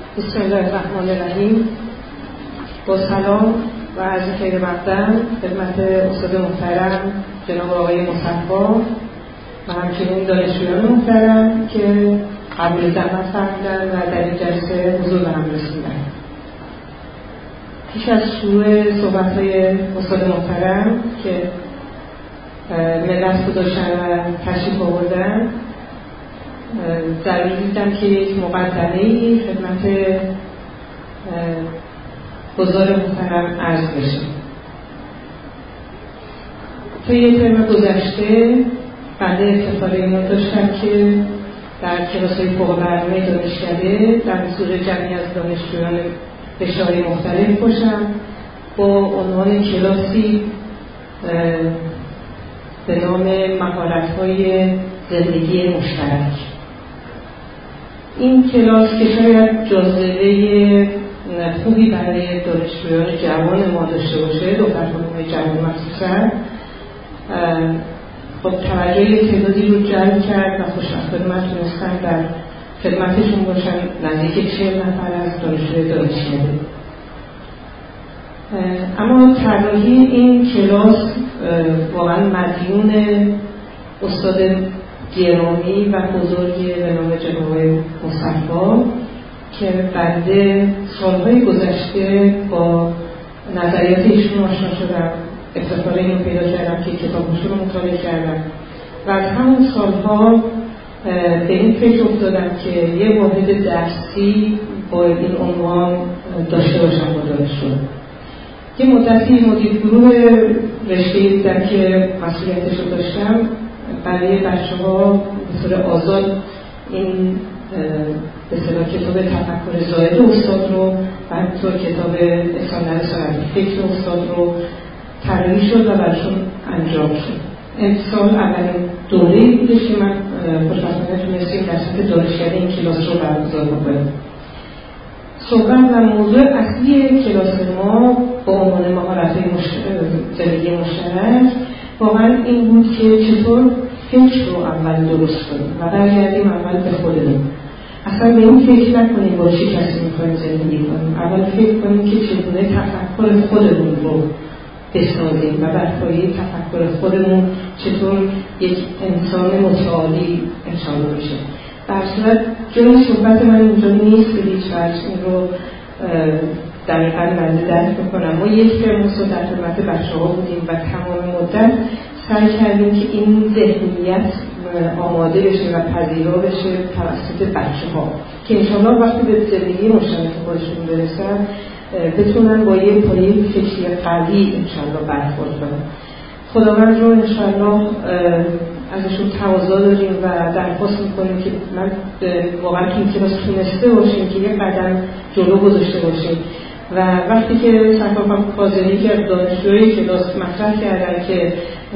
بسم الله الرحمن الرحیم. با سلام و عرض خیر مقدم خدمت استاد محترم جناب آقای مصطفی و همچنین دانشجویان محترم که قبول زحمت فرمودن و در این جلسه حضور به هم رسوندن. پیش از شروع صحبت‌های استاد محترم که ملت گذاشتن و تشریف آوردن، ضروری دیدم که یک مقدمه‌ای خدمت حضار محترم عرض بشه. طی ترم گذشته بنده افتخار اینو داشتم که در کلاس‌های فوق برنامه دانشکده در حضور جمعی از دانشجویان رشته‌های مختلف باشم با عنوان کلاسی به نام مهارت‌های زندگی مشترک. این کلاس که شاید جاذبه خوبی برای دانشجویان جوان ما داشته باشه، دخترخانه‌های جوان مخصوصا، خب توجه تعدادی رو جلب کرد و خوشبختانه من تونستم در خدمتشون باشم. نزدیک 40 نفر از دانشجوی دانشکده. اما طراحی این کلاس واقعا مدیون استاد گرامی و بزرگی به نام جناب مصطفی که بنده سالهای گذشته با نظریات ایشون آشنا شدم، افتخار اینو پیدا کردم که کتابشون رو مطالعه کردم و از همون سالها به این فکر افتادم که یه واحد درسی با این عنوان داشته باشم با دانشجو. یه مدتی مدیر گروه رشته دیدم که مسئولیتش رو داشتم برای بچه‌ها به طور آزاد این به اصطلاح کتاب تفکر زائد استاد رو و همینطور کتاب احسان ساعتی فکر استاد رو طراحی شد و براشون انجام شد. امسال اولین دوره‌ای بودش که من خوشبختانه تونستیم در سطح دانشکده این کلاس رو برگزار بکنیم. صحبت و موضوع اصلی کلاس ما با عنوان مهارت‌های زندگی مشترک واقعا این بود که چطور فکر رو اول درست کنیم و برگردیم اول به خودمون. اصلا به این فکر نکنیم با چه کسی می‌خوایم زندگی کنیم. اول فکر کنیم که چگونه تفکر خودمون رو بسازیم و بر پایه تفکر خودمون چطور یک انسان متعالی انشاءالله بشه. در صورت جای صحبت من اینجا نیست به هیچ وجه این رو دقیقاً بنده درک می‌کنم. ما یک ترم در خدمت بچه‌ها بودیم و تمام مدت سعی کردیم که این ذهنیت آماده بشه و پذیرا بشه توسط بچه‌ها که انشاءالله وقتی به زندگی مشترک خودشون برسن بتونن با یه پایه فکری قوی انشاءالله برخورد کنن. خداوند رو انشاءالله ازشون تقاضا داریم و درخواست میکنیم که من واقعا تو این کلاس تونسته باشیم که یه قدم جلو گذاشته باشیم و وقتی که سرکارخانه کاظمی که دانشجوی کلاس مطرح کردن که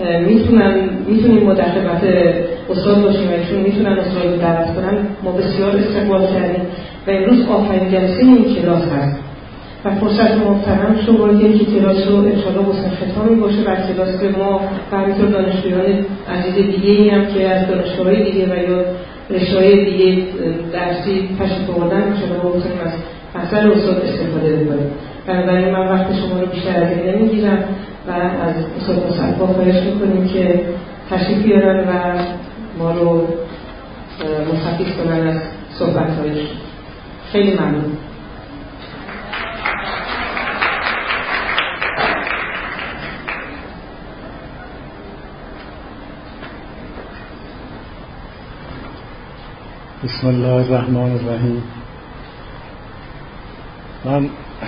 میتونیم ما در خدمت استاد باشیم و ایشون میتونن استاد رو دعوت کنن، ما بسیار استقبال کردیم و امروز آخرین جلسه این کلاس هست و فرصت محترم شو بردیم که کلاس رو انشاءالله حسن ختامی باشه و کلاس که ما و همینطور دانشجویان عزیز دیگه‌ای هم که از دانشگاه‌های دیگه و یا رشته‌های دیگه درسی تشریف آوردن انشاءالله بتونیم از اثر استاد استفاده بکنیم. بنابراین من وقت شما رو بیشتر از این نمیگیرم و از استاد مصطفی خواهش میکنیم که تشریف بیارن و ما رو مستفید کنن از صحبت‌هایش. خیلی ممنون. بسم الله الرحمن الرحیم. من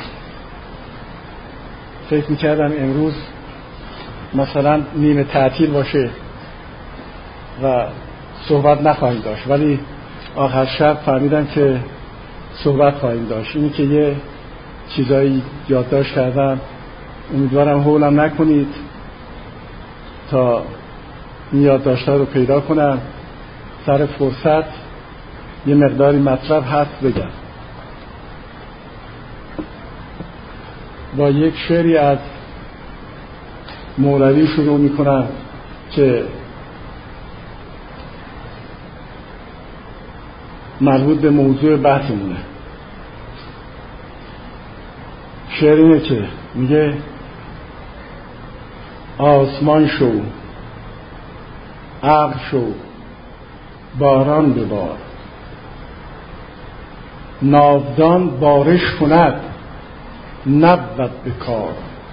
فکر میکردم امروز مثلا نیمه تعطیل باشه و صحبت نخواهیم داشت، ولی آخر شب فهمیدم که صحبت خواهیم داشت. اینی که یه چیزایی یادداشت کردم، امیدوارم هولم نکنید تا این یادداشت‌ها رو پیدا کنم، سر فرصت یه مقداری مطلب هست بگم. با یک شعری از مولوی شروع میکنم که مربوط به موضوع بحثمونه. شعر اینه که میگه آسمان شو، ابر شو، باران ببار، ناودان بارش کند، نبود به کار.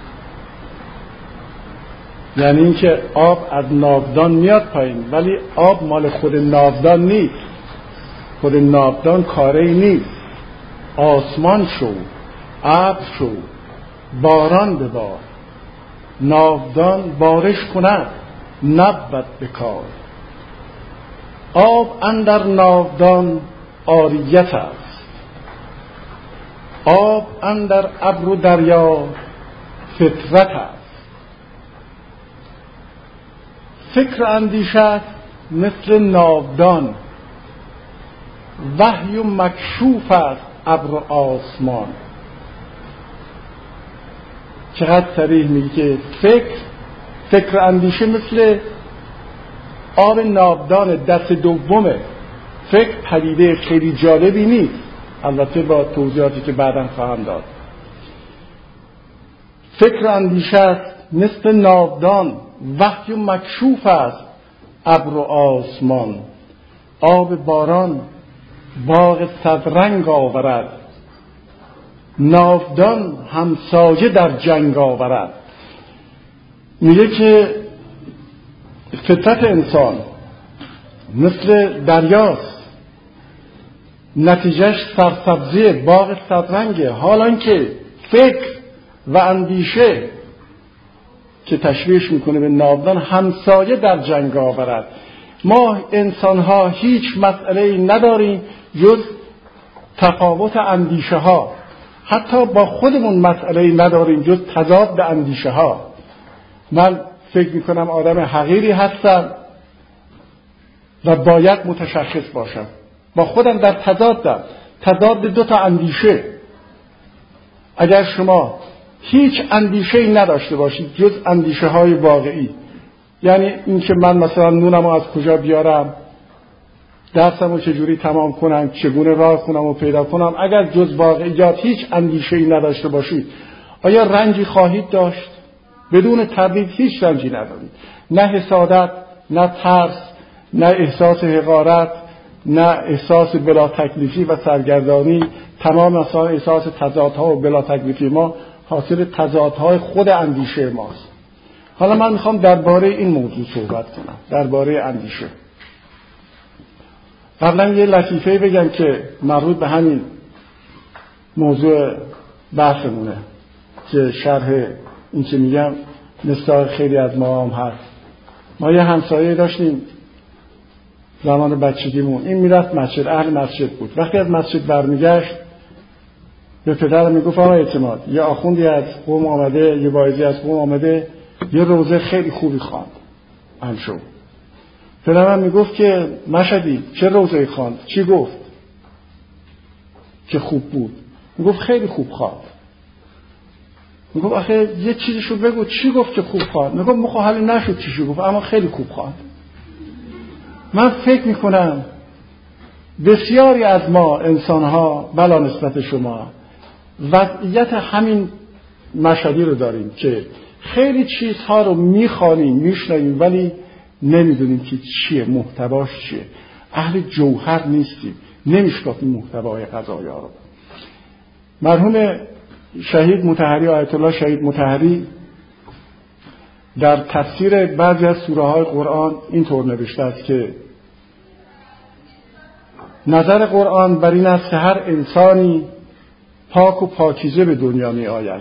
یعنی اینکه آب از ناودان میاد پایین، ولی آب مال خود ناودان نیست، خود ناودان کاری نیست. آسمان شو، ابر شو، باران ببار، ناودان بارش کند، نبود به کار. آب اندر ناودان عاریت است، آب اندر ابر و دریا فطرت است. فکر اندیشه مثل ناودان، وحی و مکشوف است ابر و آسمان. چقدر صریح میگه که فکر اندیشه مثل آب ناودان دست دومه. فکر پدیده خیلی جالبی نیست، البته با توضیحاتی که بعداً خواهم داد. فکر اندیشه است مثل ناودان، وحی و مکشوف است ابر و آسمان. آب باران باغ صدرنگ آورد، ناودان همسایه در جنگ آورد. میگه که فطرت انسان مثل دریاست، نتیجهش سرسبزی باغ صدرنگه. حالان که فکر و اندیشه که تشبیهش میکنه به ناودان همسایه در جنگ آورد. ما انسان ها هیچ مسئله نداریم جز تفاوت اندیشه ها، حتی با خودمون مسئله نداریم جز تضاد اندیشه ها. من فکر میکنم آدم حقیری هستم و باید متشخص باشم، با خودم در تضاد دو تا اندیشه. اگر شما هیچ اندیشه‌ای نداشته باشید جز اندیشه های واقعی، یعنی این که من مثلا نونمو از کجا بیارم، درسمو چجوری تمام کنم، چگونه راه خونمو پیدا کنم، اگر جز واقعیات هیچ اندیشه‌ای نداشته باشید، آیا رنجی خواهید داشت؟ بدون تردید هیچ رنجی ندارید. نه حسادت، نه ترس، نه احساس حقارت، نه احساس بلا تکلیفی و سرگردانی. تمام مثلا احساس تضادها و بلا تکلیفی ما حاصل تضادهای خود اندیشه ماست. حالا من میخوام درباره این موضوع صحبت کنم، درباره اندیشه. قبلا یه لطیفه بگم که مربوط به همین موضوع بحثمونه که شرح این که میگم مثل خیلی از ما هم هست. ما یه همسایه داشتیم زمان بچگیمون، این میرفت مسجد، اهل مسجد بود. وقتی از مسجد برمیگشت به پدرم میگفت آقا اعتماد، یه آخوندی از قوم آمده، یه واعظی از قوم آمده، یه روزه خیلی خوبی خواند همشو. پدرم میگفت که مشهدی چه روزه خواند؟ چی گفت که خوب بود؟ میگفت خیلی خوب خواند. میگفت آخه یه چیزیشو بگو، چی گفت که خوب خواند؟ میگفت مخالی نشد چیشو گفت، اما خیلی خوب خواند. من فکر میکنم بسیاری از ما انسانها بلا نسبت شما وضعیت همین مشهدی رو داریم که خیلی چیزها رو میخوانیم، میشنویم، ولی نمیدونیم که چیه، محتواش چیه. اهل جوهر نیستیم، نمیشناسیم محتوای قضایا رو. مرحوم شهید مطهری، آیت الله شهید مطهری، در تفسیر بعضی از سوره های قرآن اینطور نوشته است که نظر قرآن بر این است که هر انسانی پاک و پاکیزه به دنیا می آید،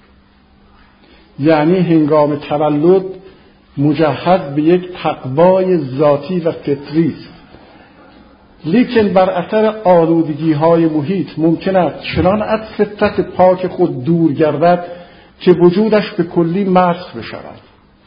یعنی هنگام تولد مجهز به یک تقوای ذاتی و فطری است، لیکن بر اثر آلودگی های محیط ممکن است چنان از فطرت پاک خود دور گردد که وجودش به کلی مسخ بشود.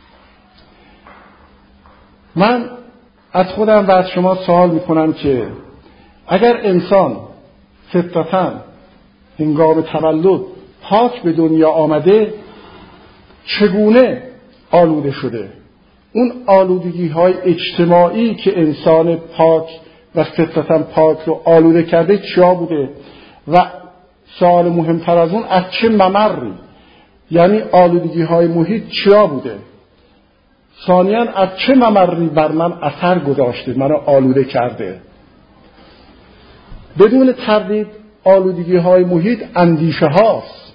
من از خودم و از شما سوال میکنم که اگر انسان فطرتاً هنگام تولد پاک به دنیا آمده، چگونه آلوده شده؟ اون آلودگی های اجتماعی که انسان پاک و فطرتاً پاک رو آلوده کرده چیا بوده و سوال مهمتر از اون از چه ممری، یعنی آلودگی های محیط چیا بوده. ثانیاً از چه ممری بر من اثر گذاشته، منو آلوده کرده. بدون تردید آلودگی های محیط اندیشه هاست.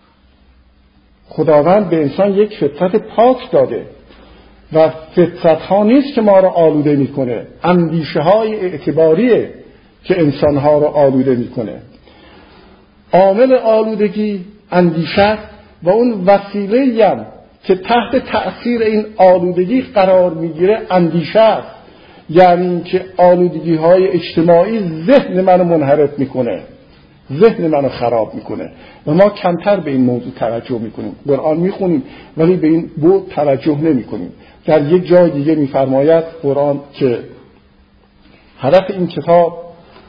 خداوند به انسان یک فطرت پاک داده و فطرت ها نیست که ما رو آلوده میکنه، اندیشه های اعتباریه که انسان ها رو آلوده میکنه. عامل آلودگی اندیشه و اون وسیله‌ای هم که تحت تأثیر این آلودگی قرار میگیره اندیشه است. یعنی که آلودگی های اجتماعی ذهن منو منحرف میکنه، ذهن منو خراب میکنه و ما کمتر به این موضوع توجه میکنیم. قرآن میخونیم ولی به این بود توجه نمیکنیم. در یک جای دیگه میفرماید قرآن که هدف این کتاب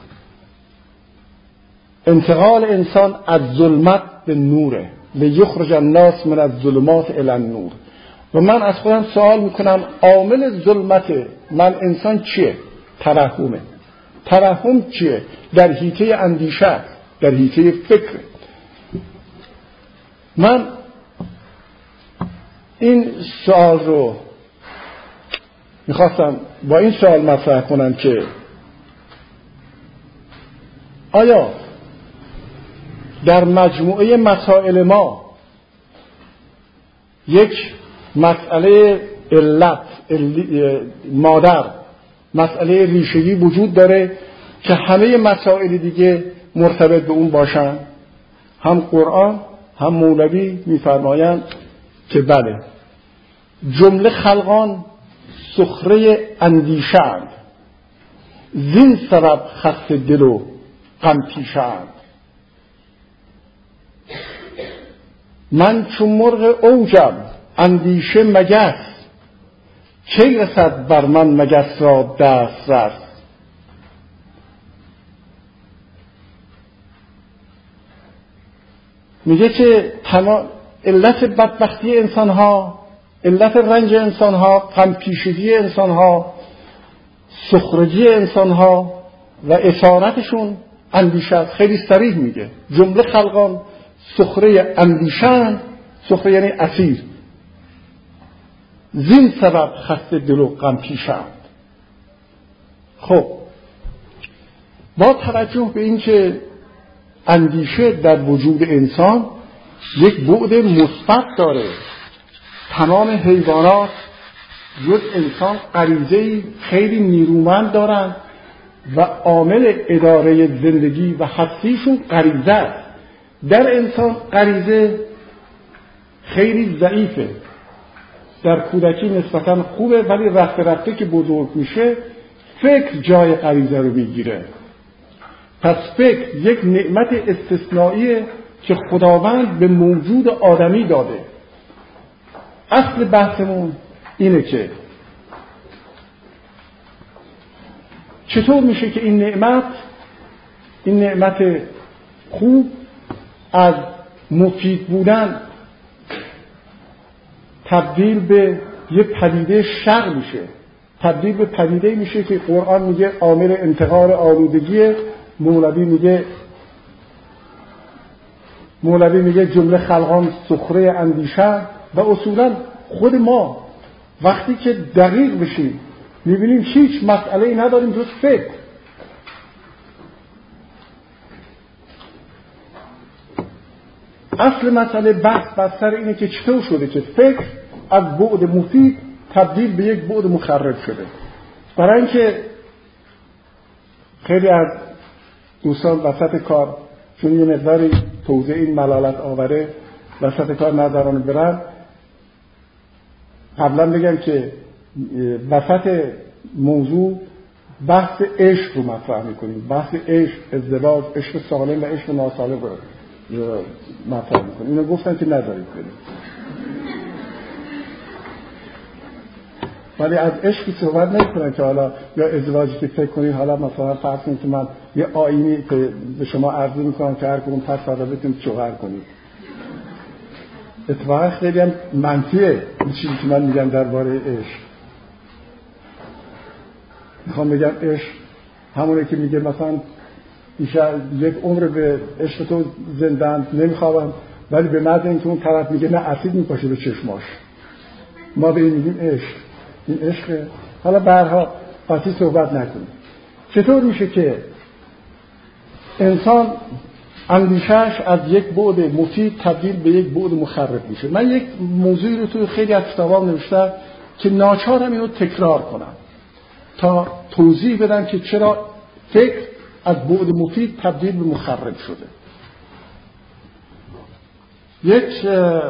انتقال انسان از ظلمت به نوره، لیخرج الناس من الظلمات الی النور. و من از خودم سوال میکنم عامل ظلمت من انسان چیه؟ ترحمه. ترحم چیه؟ در حیطه اندیشه، در حیطه فکر. من این سوال رو میخواستم با این سوال مطرح کنم که آیا در مجموعه مسائل ما یک مسئله علت مادر، مسئله ریشه‌ای وجود داره که همه مسائل دیگه مرتبط به اون باشن؟ هم قرآن هم مولوی میفرمایند که بله، جمله خلقان سخره اندیشه‌اند، زین سبب خسته دل و غم پیشه‌اند. من چون مرغ اوجم اندیشه مگس، کی رسد بر من مگس را دست رس. میگه که علت بدبختی انسان ها، علت رنج انسان ها، غم پیشگی انسان ها، سخرگی انسان ها و اسارتشون اندیشه است. خیلی صریح میگه جمله خلقان سخره اندیشه‌اند، سخره یعنی اسیر، زین سبب خسته دل و غم پیشه‌اند. خب با توجه به این که اندیشه در وجود انسان یک بعد مثبت داره، تمام حیوانات جز انسان غریزه‌ای خیلی نیرومند دارند و عامل اداره زندگی و هستیشون غریزه است. در انسان غریزه خیلی ضعیفه، در کودکی نسبتاً خوبه، ولی رفته رفته که بزرگ میشه فکر جای غریزه رو میگیره. پس فکر یک نعمت استثنائیه که خداوند به موجود آدمی داده. اصل بحثمون اینه که چطور میشه که این نعمت خوب از مفید بودن تبدیل به یه پدیده شر میشه، تبدیل به پدیده میشه که قرآن میگه عامل انتقال آلودگی، مولوی میگه جمله خلقان سخره اندیشه. و اصولا خود ما وقتی که دقیق بشیم میبینیم هیچ مسئله‌ای نداریم جز فکر. اصل مسئله بحث سر اینه که چطور شده که فکر از بعد مفید تبدیل به یک بعد مخرب شده. برای اینکه خیلی از دوستان وسط کار چون یه مقداری توضیح این ملالت آوره وسط کار نظرانه برن، قبلا بگم که وسط موضوع بحث عشق رو مطرح میکنیم، بحث عشق، ازدواج، عشق سالم و عشق ناسالم رو مطرح میکنیم. اینو گفتن که ندارید بریم، ولی از عشقی صحبت نمیکنن که حالا یا ازدواجی که فکر کنید حالا مثلا فرض کنید که من یه آیینی که به شما عرضه میکنم که هر کدوم پس فردا بتونید شوهر کنید. اتفاقا خیلی هم منفیه این چیزی که من میگم درباره عشق. میخوام بگم عشق همونه که میگه مثلا یک عمر به عشق تو زندند نمیخوابم، ولی به محض اینکه اون طرف میگه نه اسید میپاشه به چشماش، ما به این میگیم عشق. این عشقه. حالا برها قاطی صحبت نکنیم. چطور میشه که انسان اندیشه‌اش از یک بعد مفید تبدیل به یک بعد مخرب میشه؟ من یک موضوعی رو توی خیلی از کتابام نوشتم که ناچارم اینو تکرار کنم تا توضیح بدم که چرا فکر از بعد مفید تبدیل به مخرب شده. یک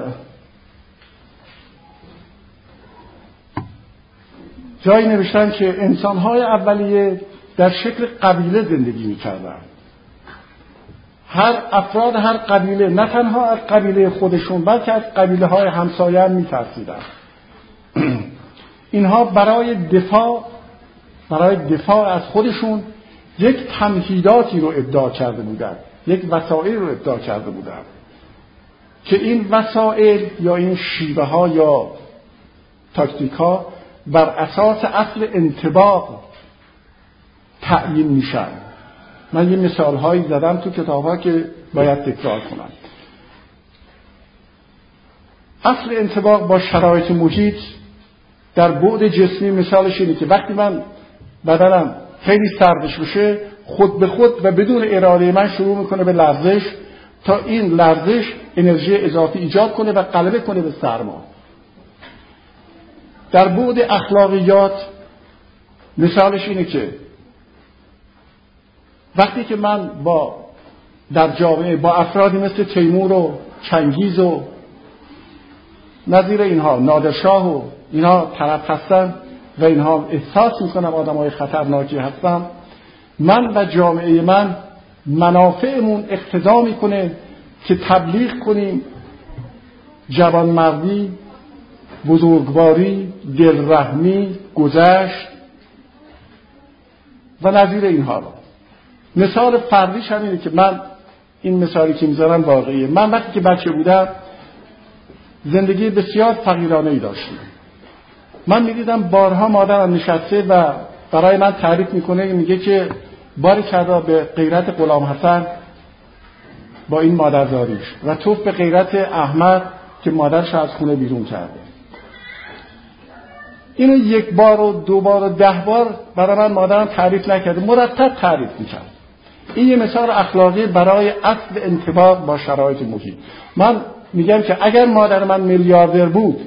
جایی نوشتن که انسان‌های اولیه در شکل قبیله زندگی می‌کردند. افراد هر قبیله نه تنها از قبیله خودشون بلکه از قبیله‌های همسایه هم می‌ترسیدند. اینها برای دفاع از خودشون یک تمهیداتی رو ابداع کرده بودند، یک وسایل رو ابداع کرده بودند که این وسایل یا این شیوه‌ها یا تاکتیک‌ها بر اساس اصل انطباق تعیین میشن. من یه مثال‌هایی زدم تو کتاب‌ها که باید تکرار کنم. اصل انطباق با شرایط محیط در بعد جسمی مثالش اینه که وقتی من بدنم خیلی سردش بشه، خود به خود و بدون اراده من شروع میکنه به لرزش تا این لرزش انرژی اضافی ایجاد کنه و غلبه کنه به سرما. در بعد اخلاقیات مثالش اینه که وقتی که من در جامعه با افرادی مثل تیمور و چنگیز و نظیر اینها، نادرشاه و اینها طرف هستن و اینها احساس میکنم آدمای خطرناکی هستن، من و جامعه من منافعمون اقتضا میکنه که تبلیغ کنیم جوانمردی، بزرگواری، دلرحمی، گذشت و نظیر اینها رو. مثال فردیش هم اینه که من این مثالی که میذارم واقعیه. من وقتی که بچه بودم زندگی بسیار فقیرانه‌ای داشتم. من میدیدم بارها مادرم نشسته و برای من تعریف میکنه، میگه که باریکلا به غیرت غلام حسن با این مادرزاریش و توف به غیرت احمد که مادرش از خونه بیرون کرده. اینو یک بار و دو بار و 10 بار برای من مادرم تعریف نکرده، مرتب تعریف میکرد. این یه مثال اخلاقی برای اصل انطباق با شرایط محیط. من میگم که اگر مادر من میلیاردر بود،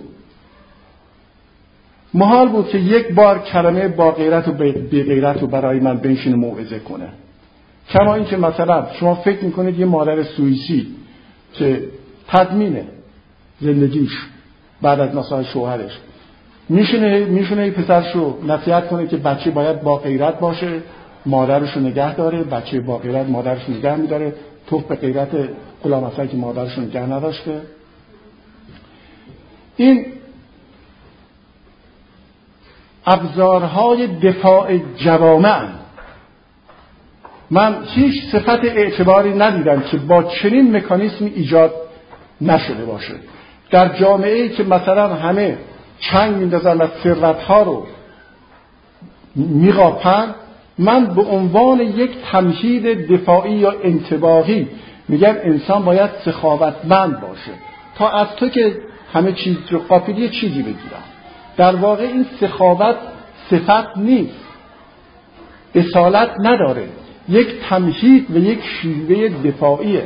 محال بود که یک بار کلمه با غیرت و بی غیرت رو برای من بنشینه موعظه کنه. کما این که مثلا شما فکر میکنید یه مادر سوئیسی که تضمین زندگیش بعد از مثلا شوهرش میشونه پسرش رو نصیحت کنه که بچه باید با غیرت باشه، مادرش رو نگه داره، بچه با غیرت مادرش رو نگه میداره، توف به غیرت غلام حسن که مادرش رو نگه نداشته. این ابزارهای دفاع جوامع، من هیچ صفت اعتباری ندیدم که با چنین مکانیزمی ایجاد نشده باشه. در جامعه‌ای که مثلا همه چنگ میندازن و ثروت‌ها رو میقاپن، من به عنوان یک تمهید دفاعی یا انطباقی میگم انسان باید سخاوتمند باشه تا از تو که همه چیز رو قاپیدی چیزی بگیرم. در واقع این سخاوت صفت نیست، اصالت نداره، یک تمهید و یک شیوه دفاعیه.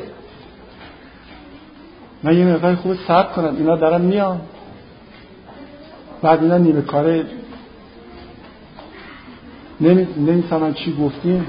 من یه مقدار خوب صبر کنم، اینا دارن میان، بعد اینا نیمه کاره نمی‌فهمن چی گفتیم.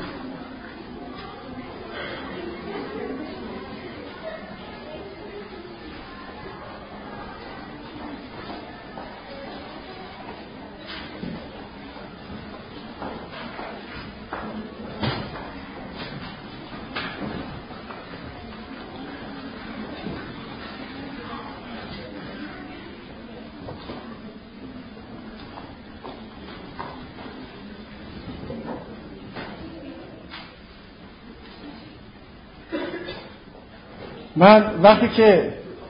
من وقتی که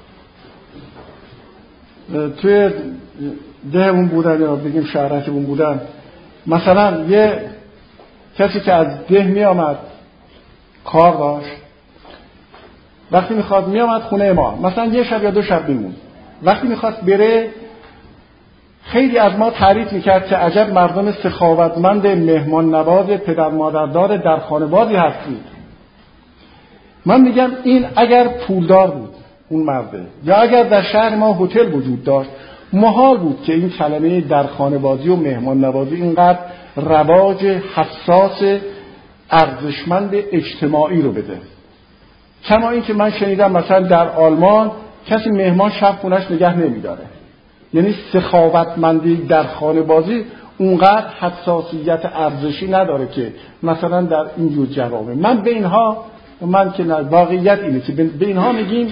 توی دهمون بودن یا بگیم شهرکمون بودن، مثلا یه کسی که از ده می آمد کار داشت. وقتی میخواد میامد خونه ما، مثلا یه شب یا 2 شب میمون. وقتی میخواست بره خیلی از ما تعریف میکرد که عجب مردم سخاوتمند، مهمان نواز، پدر مادردار در خانوادی هستید. من میگم این اگر پولدار بود اون مرده، یا اگر در شهر ما هتل وجود داشت، محال بود که این کلمه در خانوادی و مهمان نوازی اینقدر رواج حساس ارزشمند اجتماعی رو بده. کما این که من شنیدم مثلا در آلمان کسی مهمان شب خونش نگه نمیداره. یعنی سخاوتمندی در خانوادی اونقدر حساسیت ارزشی نداره که مثلا در این جور جوامع. من به اینها، من که واقعیت اینه که به اینها میگیم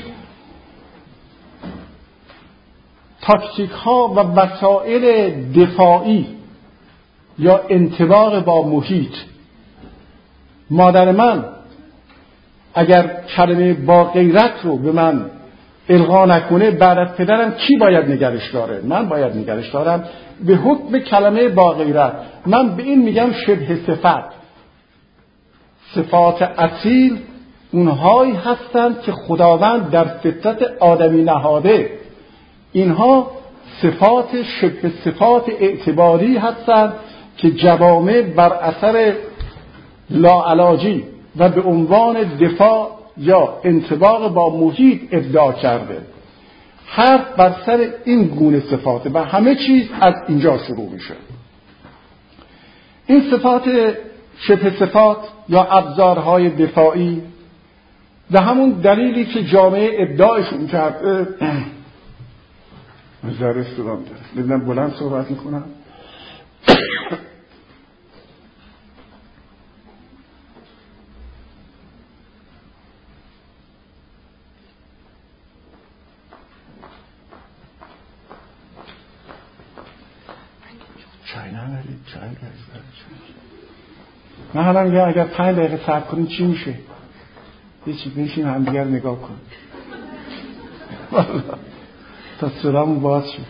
تاکتیک ها و وسایل دفاعی یا انطباق با محیط. مادر من اگر کلمه با غیرت رو به من القا نکنه، بعد از پدرم کی باید نگرش داره؟ من باید نگرش دارم به حکم کلمه با غیرت. من به این میگم شبه صفت. صفات اصیل اونهایی هستند که خداوند در فطرت آدمی نهاده. اینها صفات شبه صفات اعتباری هستند که جوامع بر اثر لاعلاجی و به عنوان دفاع یا انطباق با محیط ابداع کرده. حرف بر سر این گونه صفات و همه چیز از اینجا شروع میشه. این صفات شبه صفات یا ابزارهای دفاعی و همون دلیلی که جامعه ابداعشون کرده. ذره استرام داره، ببینم بلند صحبت میکنم. چای نمیارید؟ چای من حالا میگم اگر 5 دقیقه صبر کنیم چی میشه؟ یه چی بنشین هم دیگر نگاه کن تا صدامون باز شد.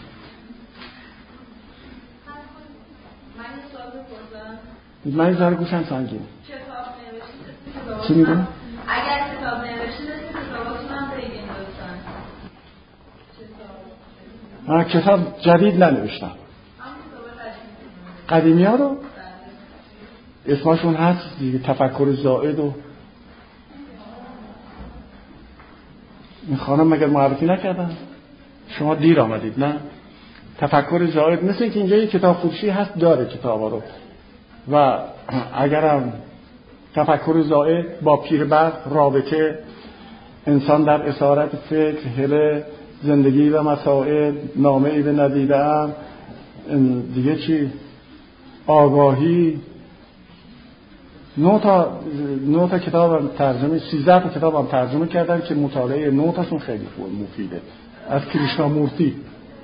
من این ذره گوشم سنگینه. چی میگه؟ اگر کتاب نوشتید کتاباتون هم بگین لطفاً. من کتاب جدید ننوشتم. قدیمی ها رو اسمشون هست دیگه، تفکر زائد و این خانم مگر معرفی نکردن؟ شما دیر آمدید نه؟ تفکر زائد مثل که اینجا یک کتاب فروشی هست داره کتابا رو، و اگرم تفکر زائد با پیربرد، رابطه، انسان در اسارت فکر، هله، زندگی و مسائل، نامه‌ای به ندیده‌ام، دیگه چی؟ آگاهی. 9 تا کتابم ترجمه، 13 تا کتابم ترجمه کردن که مطالعه 9 تاشون خیلی مفیده، از کریشنامورتی.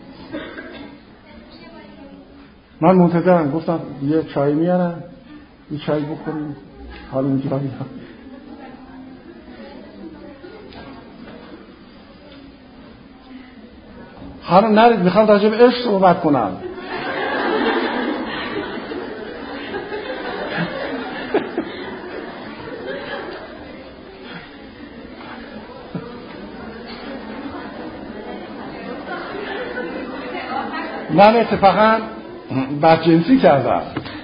من منتظرم، گفتم یه چای میارن، یه چای بخوریم، حالا اینجا میام. حالا نرید، میخوام راجع به عشق صحبت کنم. من اتفاقا بدجنسی کردم.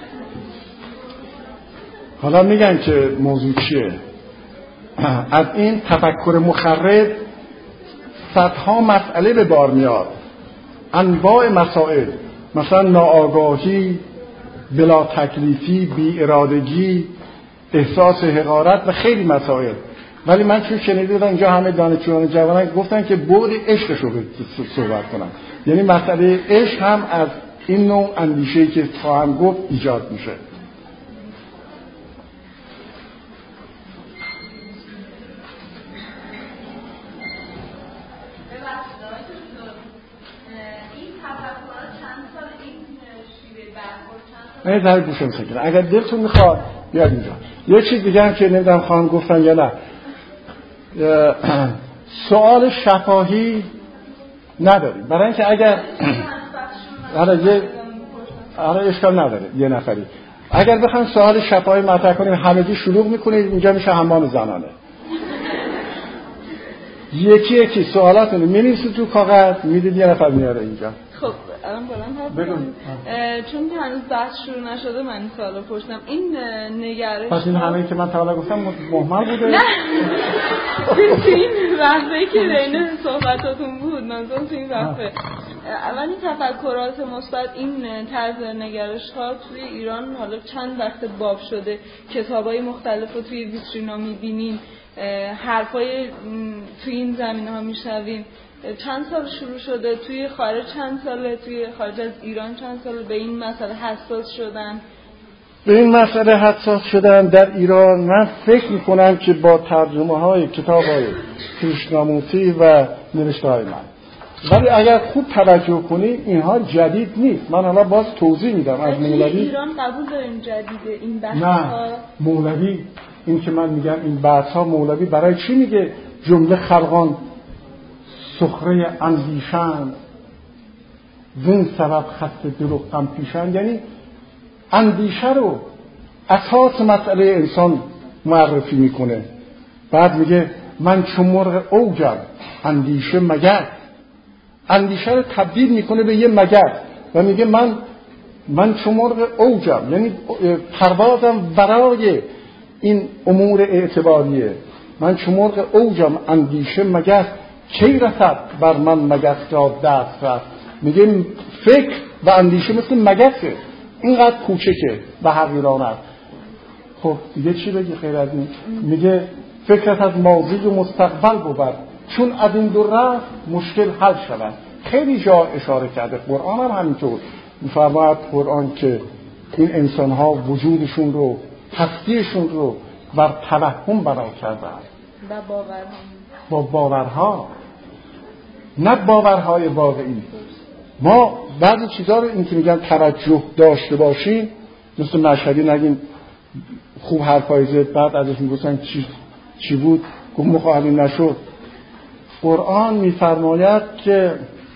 حالا میگن که موضوع چیه. از این تفکر مخرب صدها مسئله به بار میاد، انواع مسائل، مثلا ناآگاهی، بلا تکلیفی، بی ارادگی، احساس حقارت و خیلی مسائل. ولی من چون شنیدم اینجا همه دانشجویان جوانان گفتن که بعد عشقش رو صحبت کنم، یعنی مسئله عشق هم از این نوع اندیشه‌ای که خواهم گفت ایجاد میشه. نه ذره گوشم سکنه. اگر دلتون میخواد بیاد اینجا. یه چیز دیگه هم که نمیدونم خواهم گفتم یا نه، سوال شفاهی نداریم، برای اینکه اگر آره اشکال نداره یه نفری، اگر بخوایم سوال شفاهی مطرح کنیم همگی شلوغ میکنید، اینجا میشه حمام زنانه. یکی یکی سوالاتون رو می‌نویسید تو کاغذ، میدید یه نفر میاره اینجا. خب الان بگم چون که هنوز بحث شروع نشده من این سوالو پرسیدم. این نگرش پس این همه که من تا حالا گفتم مهمل بوده؟ نه تو این وقتی که بین صحبتاتون بود منظورم تو این وقته اول این تفکرات مثبت، این طرز نگرش ها توی ایران حالا چند وقت باب شده، کتابای مختلف رو توی ویترینا میبینیم، حرفای توی این زمینه ها میشنویم. چند سال شروع شده؟ توی خارج چند ساله؟ توی خارج از ایران چند ساله به این مسئله حساس شدن؟ به این مسئله حساس شدن در ایران من فکر میکنم که با ترجمه های کتاب های کریشنامورتی و نوشته های من. ولی اگر خوب توجه کنید اینها جدید نیست. من حالا باز توضیح میدم از مولوی. ایران قبول داریم جدیده این بحث نه ها؟ مولوی این که من میگم این بحث ها، مولوی برای چی میگه جمله خلقان سخره اندیشند زین سبب خسته دل و غم پیشند؟ یعنی اندیشه رو اساس مسئله انسان معرفی میکنه. بعد میگه من چون مرغ اوجم اندیشه مگر، اندیشه رو تبدیل میکنه به یه مگر و میگه من چون مرغ اوجم، یعنی پروازم برای این امور اعتباریه. من چون مرغ اوجم اندیشه مگر، کی رسد بر من مگس را دست رفت. میگه فکر و اندیشه مثل مگسه، اینقدر کوچکه و حقیرانه است. خب دیگه چی بگی خیر از این؟ میگه فکرت از ماضی و مستقبل بود، چون از این دو رفت مشکل حل شود. خیلی جا اشاره کرده، قرآن هم همینطور میفرماید قرآن که این انسان ها وجودشون رو، هستیشون رو بر توهم بنا کردن و باورها، با باورها، نه باورهای واقعی. ما بعضی چیزا رو این که میگن توجه داشته باشیم، مثل مشهدی نگیم خوب حرفای زد، بعد ازش میگفتن چی بود گفت مخالی نشد. قرآن میفرماید که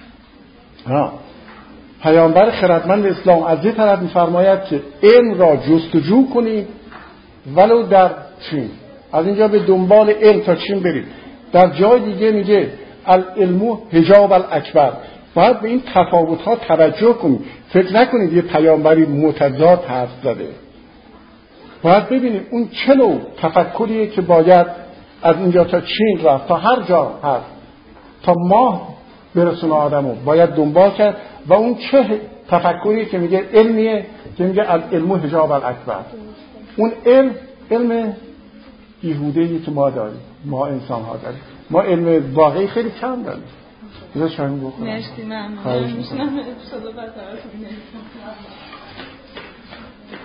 پیامبر خردمند اسلام از یه طرف میفرماید که علم را جستجو کنید ولو در چین، از اینجا به دنبال علم تا چین برید. در جای دیگه میگه العلم حجاب الاکبر، باید به این تفاوت ها توجه کنید. فکر نکنید یه پیامبری متضاد حرف زده. باید ببینید اون چه نوع تفکریه که باید از اینجا تا چین رفت، تا هر جا هست، تا ماه برسونه آدمو باید دنبال کرد. و اون چه تفکریه که میگه علمیه، که میگه العلم حجاب الاکبر. اون علم بیهوده‌ای که ما داریم، ما انسان ها داریم. ما علم واقعی خیلی کم داریم. بذار شاید بکنم. مرسی ممنون.